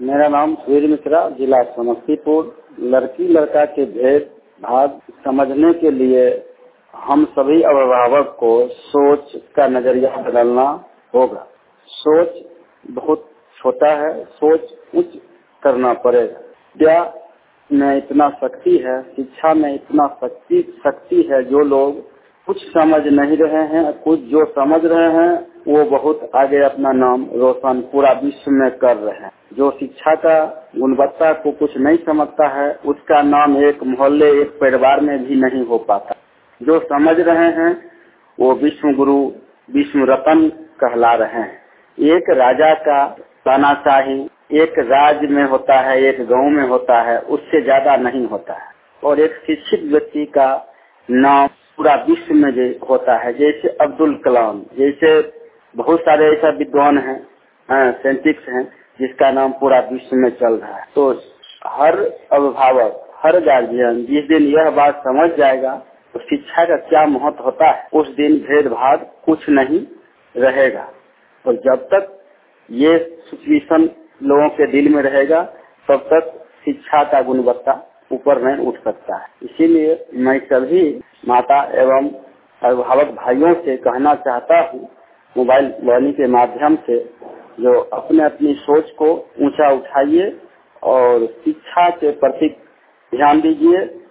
मेरा नाम सूर्य मिश्रा, जिला समस्तीपुर। लड़की लड़का के भेदभाव समझने के लिए हम सभी अभिभावक को सोच का नजरिया बदलना होगा। सोच बहुत छोटा है, सोच उच्च करना पड़ेगा। क्या में इतना शक्ति है, शिक्षा में इतना शक्ति है। जो लोग कुछ समझ नहीं रहे हैं, कुछ जो समझ रहे हैं वो बहुत आगे अपना नाम रोशन पूरा विश्व में कर रहे हैं। जो शिक्षा का गुणवत्ता को कुछ नहीं समझता है, उसका नाम एक मोहल्ले एक परिवार में भी नहीं हो पाता। जो समझ रहे हैं वो विश्व गुरु विश्व रत्न कहला रहे हैं। एक राजा का तानाशाही एक राज्य में होता है, एक गांव में होता है, उससे ज्यादा नहीं होता है। और एक शिक्षित व्यक्ति का नाम पूरा विश्व में होता है। जैसे अब्दुल कलाम, जैसे बहुत सारे ऐसा विद्वान हैं, साइंटिस्ट हैं जिसका नाम पूरा विश्व में चल रहा है। तो हर अभिभावक, हर गार्जियन जिस दिन यह बात समझ जाएगा तो शिक्षा का क्या महत्व होता है, उस दिन भेदभाव कुछ नहीं रहेगा। और जब तक ये सिचुएशन लोगों के दिल में रहेगा तब तक शिक्षा का गुणवत्ता ऊपर नहीं उठ सकता है। इसीलिए मैं सभी माता एवं अभिभावक भाइयों से कहना चाहता हूँ, मोबाइल लर्निंग के माध्यम से जो अपने अपनी सोच को ऊंचा उठाइए और शिक्षा के प्रति ध्यान दीजिए।